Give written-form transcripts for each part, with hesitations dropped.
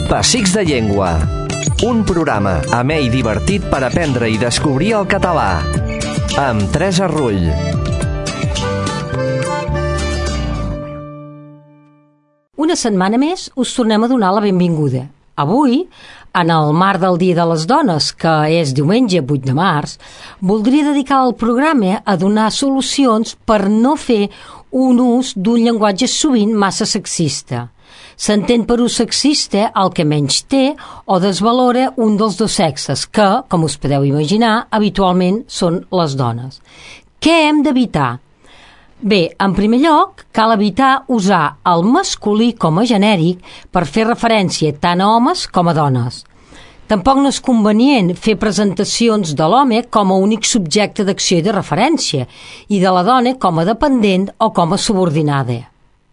Pessics de Llengua. Un programa amè i divertit per aprendre i descobrir el català. Amb Teresa Rull. Una setmana més us tornem a donar la benvinguda. Avui, en el marc del Dia de les Dones, que és diumenge 8 de març, voldria dedicar el programa a donar solucions per no fer un ús d'un llenguatge sovint massa sexista. S'entén per ús sexista el que menys té o desvalora un dels dos sexes, que, com us podeu imaginar, habitualment són les dones. Què hem d'evitar? Bé, en primer lloc, cal evitar usar el masculí com a genèric per fer referència tant a homes com a dones. Tampoc no és convenient fer presentacions de l'home com a únic subjecte d'acció i de referència i de la dona com a dependent o com a subordinada.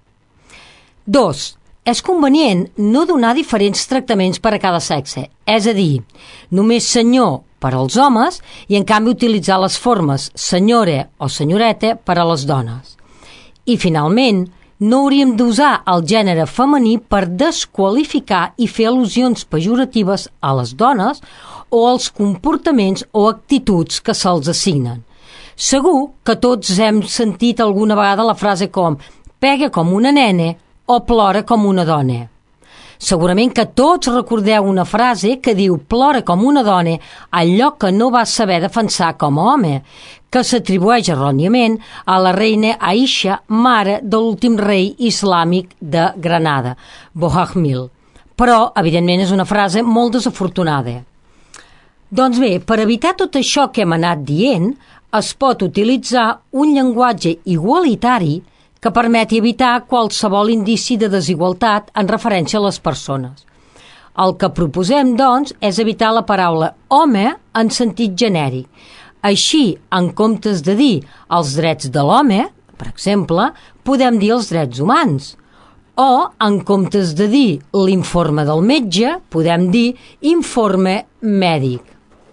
2. És convenient no donar diferents tractaments per a cada sexe, és a dir, només senyor per als homes i en canvi utilitzar les formes senyora o senyoreta per a les dones. I finalment, no hauríem d'usar el gènere femení per desqualificar i fer al·lusions pejoratives a les dones o als comportaments o actituds que se'ls assignen. Segur que tots hem sentit alguna vegada la frase com «pega com una nena» o «plora com una dona». Segurament que tots recordeu una frase que diu «plora com una dona» allò que no va saber defensar com a home, que s'atribueix erròniament a la reina Aisha, mare de l'últim rei islàmic de Granada, Bohahmil. Però, evidentment, és una frase molt desafortunada. Doncs bé, per evitar tot això que hem anat dient, es pot utilitzar un llenguatge igualitari que permeti evitar qualsevol indici de desigualtat en referència a les persones. El que proposem, doncs, és evitar la paraula home en sentit genèric. Així, en comptes de dir els drets de l'home, per exemple, podem dir els drets humans. O, en comptes de dir l'informe del metge, podem dir informe mèdic.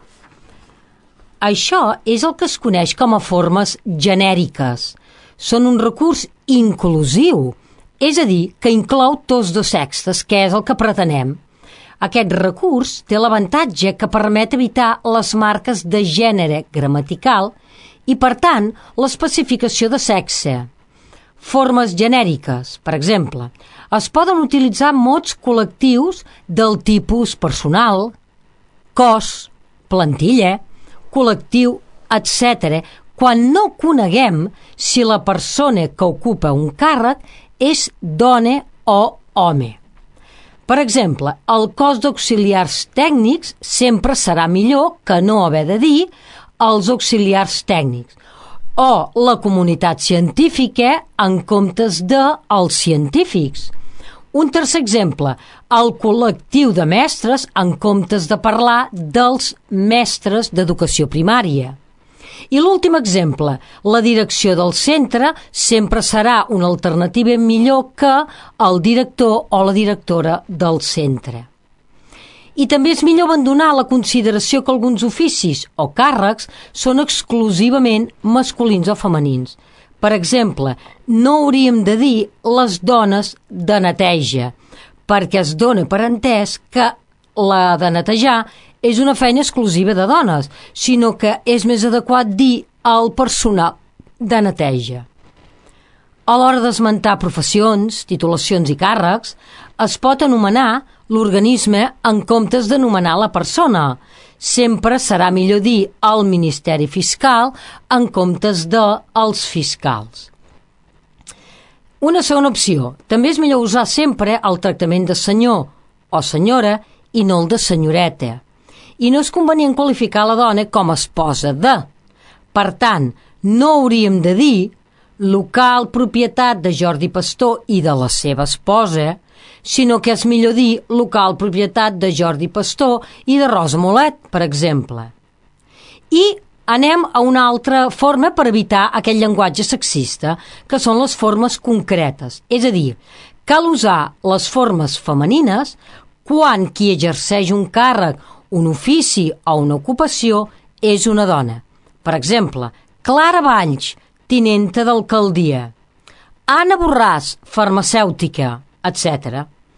Això és el que es coneix com a formes genèriques. Són un recurs inclusiu, és a dir, que inclou tots dos sexes, que és el que pretenem. Aquest recurs té l'avantatge que permet evitar les marques de gènere gramatical i, per tant, l'especificació de sexe. Formes genèriques, per exemple, es poden utilitzar mots col·lectius del tipus personal, cos, plantilla, col·lectiu, etc., quan no coneguem si la persona que ocupa un càrrec és dona o home. Per exemple, el cos d'auxiliars tècnics sempre serà millor que no haver de dir els auxiliars tècnics o la comunitat científica en comptes de els científics. Un tercer exemple, el col·lectiu de mestres en comptes de parlar dels mestres d'educació primària. I l'últim exemple, la direcció del centre sempre serà una alternativa millor que el director o la directora del centre. I també és millor abandonar la consideració que alguns oficis o càrrecs són exclusivament masculins o femenins. Per exemple, no hauríem de dir les dones de neteja, perquè es dona per entès que la de netejar és una feina exclusiva de dones, sinó que és més adequat dir el personal de neteja. A l'hora d'esmentar professions, titulacions i càrrecs, es pot anomenar l'organisme en comptes d'anomenar la persona. Sempre serà millor dir el Ministeri Fiscal en comptes de els fiscals. Una segona opció. També és millor usar sempre el tractament de senyor o senyora i no el de senyoreta. I no és convenient qualificar la dona com a esposa de. Per tant, no hauríem de dir local propietat de Jordi Pastor i de la seva esposa, sinó que és millor dir local propietat de Jordi Pastor i de Rosa Molet, per exemple. I anem a una altra forma per evitar aquest llenguatge sexista, que són les formes concretes. És a dir, cal usar les formes femenines quan qui exerceix un càrrec, un ofici o una ocupació és una dona. Per exemple, Clara Valls, tinenta d'alcaldia, Anna Borràs, farmacèutica, etc.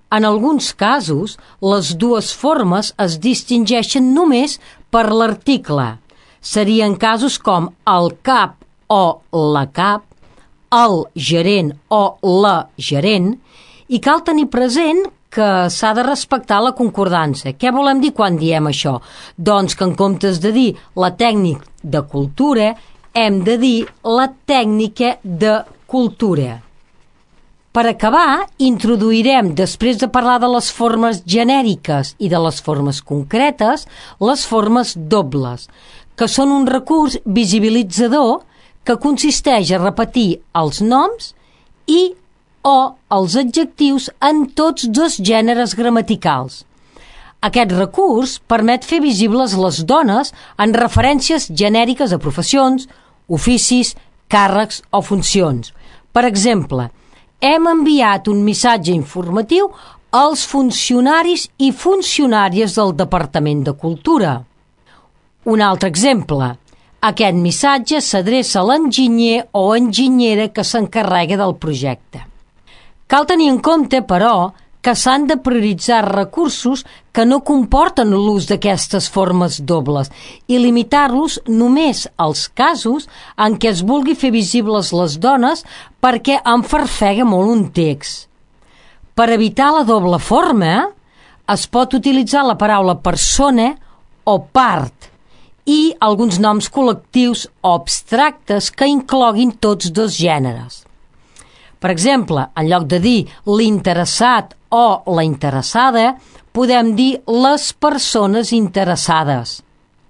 En alguns casos, les dues formes es distingeixen només per l'article. Serien casos com el cap o la cap, el gerent o la gerent, i cal tenir present que s'ha de respectar la concordança. Què volem dir quan diem això? Doncs que en comptes de dir la tècnica de cultura, hem de dir la tècnica de cultura. Per acabar, introduirem, després de parlar de les formes genèriques i de les formes concretes, les formes dobles, que són un recurs visibilitzador que consisteix a repetir els noms i o els adjectius en tots dos gèneres gramaticals. Aquest recurs permet fer visibles les dones en referències genèriques a professions, oficis, càrrecs o funcions. Per exemple, hem enviat un missatge informatiu als funcionaris i funcionàries del Departament de Cultura. Un altre exemple. Aquest missatge s'adreça a l'enginyer o enginyera que s'encarrega del projecte. Cal tenir en compte, però, que s'han de prioritzar recursos que no comporten l'ús d'aquestes formes dobles i limitar-los només als casos en què es vulgui fer visibles les dones perquè enfarfega molt un text. Per evitar la doble forma, es pot utilitzar la paraula persona o part i alguns noms col·lectius o abstractes que incloguin tots dos gèneres. Per exemple, en lloc de dir l'interessat o la interessada, podem dir les persones interessades.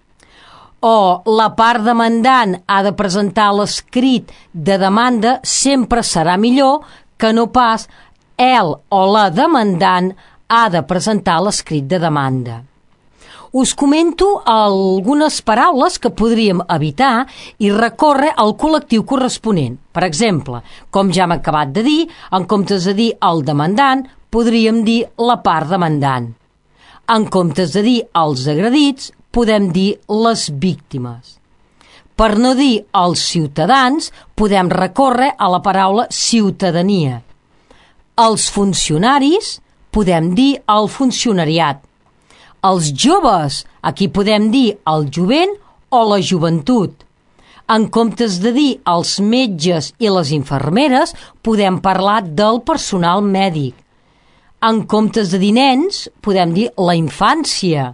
O la part demandant ha de presentar l'escrit de demanda sempre serà millor que no pas el o la demandant ha de presentar l'escrit de demanda. Us comento algunes paraules que podríem evitar i recórrer al col·lectiu corresponent. Per exemple, com ja hem acabat de dir, en comptes de dir el demandant, podríem dir la part demandant. En comptes de dir els agredits, podem dir les víctimes. Per no dir els ciutadans, podem recórrer a la paraula ciutadania. Els funcionaris, podem dir el funcionariat. Els joves, aquí podem dir el jovent o la joventut. En comptes de dir els metges i les infermeres, podem parlar del personal mèdic. En comptes de dir nens, podem dir la infància.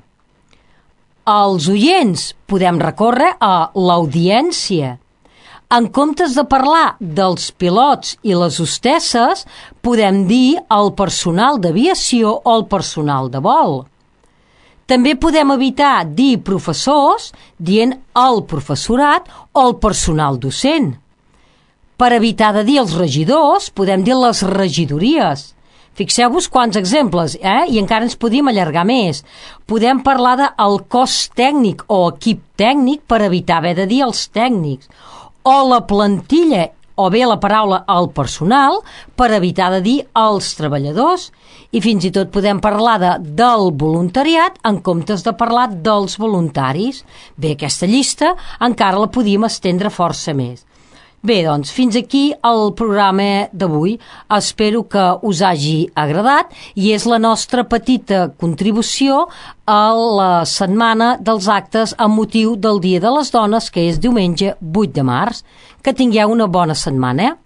Els oients, podem recórrer a l'audiència. En comptes de parlar dels pilots i les hostesses, podem dir el personal d'aviació o el personal de vol. També podem evitar dir professors dient el professorat o el personal docent. Per evitar de dir els regidors, podem dir les regidories. Fixeu-vos quants exemples, i encara ens podríem allargar més. Podem parlar del cos tècnic o equip tècnic per evitar haver de dir els tècnics. O la plantilla, o bé la paraula el personal, per evitar de dir els treballadors. I fins i tot podem parlar del voluntariat en comptes de parlar dels voluntaris. Bé, aquesta llista encara la podíem estendre força més. Bé, doncs, fins aquí el programa d'avui. Espero que us hagi agradat i és la nostra petita contribució a la setmana dels actes amb motiu del Dia de les Dones, que és diumenge 8 de març. Que tingueu una bona setmana.